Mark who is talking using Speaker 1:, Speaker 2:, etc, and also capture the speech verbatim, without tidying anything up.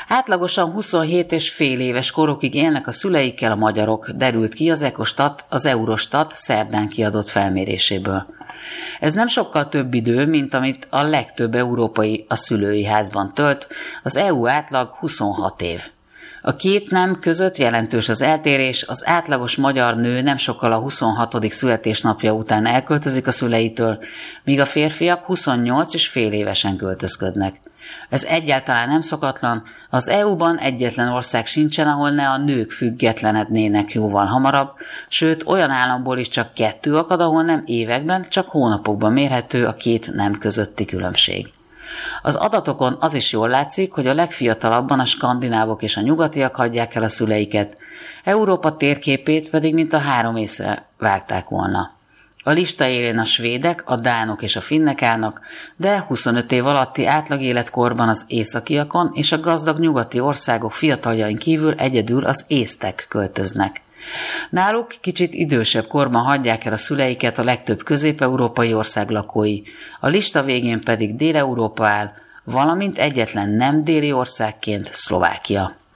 Speaker 1: Átlagosan huszonhét és fél éves korukig élnek a szüleikkel a magyarok, derült ki az Ecostat, az Eurostat szerdán kiadott felméréséből. Ez nem sokkal több idő, mint amit a legtöbb európai a szülői házban tölt, az é u átlag huszonhat év. A két nem között jelentős az eltérés, az átlagos magyar nő nem sokkal a huszonhatodik születésnapja után elköltözik a szüleitől, míg a férfiak huszonnyolc és fél évesen költözködnek. Ez egyáltalán nem szokatlan, az é u-ban egyetlen ország sincsen, ahol ne a nők függetlenednének jóval hamarabb, sőt olyan államból is csak kettő akad, ahol nem években, csak hónapokban mérhető a két nem közötti különbség. Az adatokon az is jól látszik, hogy a legfiatalabban a skandinávok és a nyugatiak hagyják el a szüleiket, Európa térképét pedig mint a három észre vágták volna. A lista élén a svédek, a dánok és a finnek állnak, de huszonöt év alatti átlagéletkorban az északiakon és a gazdag nyugati országok fiataljain kívül egyedül az észtek költöznek. Náluk kicsit idősebb korban hagyják el a szüleiket a legtöbb közép-európai ország lakói, a lista végén pedig Dél-Európa áll, valamint egyetlen nem déli országként Szlovákia.